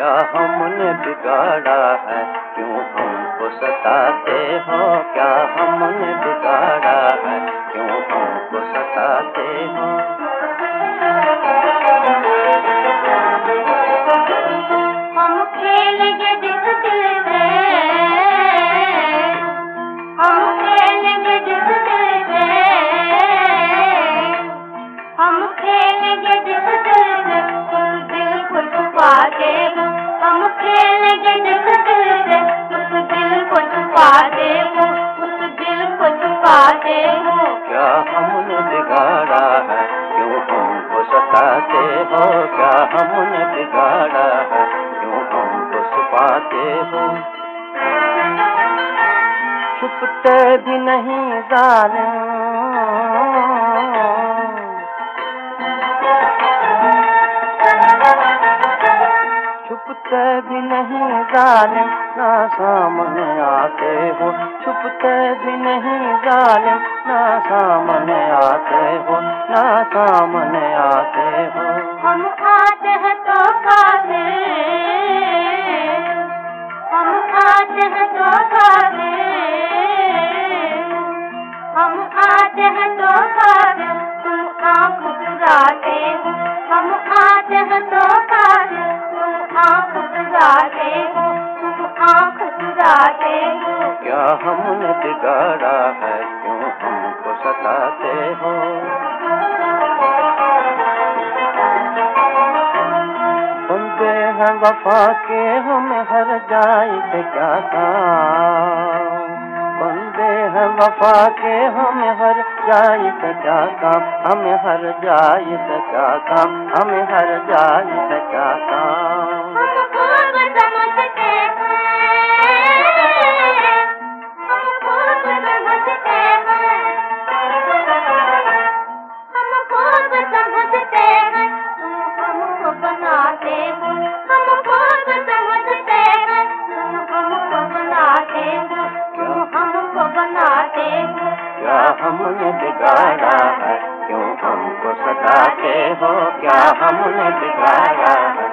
क्या हमने बिगाड़ा है, क्यों हमको सताते हो? क्या हमने बिगाड़ा है, क्यों हमको सताते हो? हम खेलेंगे जिस दिल में, हम खेलेंगे जिस दिल में, हम खेलेंगे जिस दिल में, उस दिल को छुपा दे वो। हम खेलेंगे जिस दिल में, उस दिल को छुपा दे वो, उस दिल को छुपा दे वो। क्या हमने बिगाड़ा है, क्यों हमको सताते हो? क्या हमने बिगाड़ा है, क्यों हमको छुपाते हो? छुपते भी नहीं जालिम, छुपते भी नहीं जालिम, ना सामने आते हो। छुपते भी नहीं जालिम, ना सामने आते हो, ना सामने आते हो। हम आते हैं तो काफिर, हम आते हैं तो काफिर, हम आते हैं तो काफिर, तुम आँख चुराते हो। हम आते हैं तो काफिर, तुम आँख चुराते हो, तुम आँख चुराते हो। क्या हमने बिगाड़ा है, क्यों हमको सताते हो? बंदे हैं वफा के, हमें हर जाए से क्या काम? बंदे हैं वफा के, हमें हर जाए से क्या काम? हमें हर जाए से क्या काम? हमें हर जाए से क्या काम? हम खूब समझते हैं, हम खूब समझते हैं, हम खूब समझते हैं, तुम हमको बनाते हो। हम खूब समझते हैं, तुम हमको बनाते हो, तुम हमको बनाते हो। क्या हमने बिगाड़ा है, क्यों हमको सताते हो? क्या हमने बिगाड़ा है,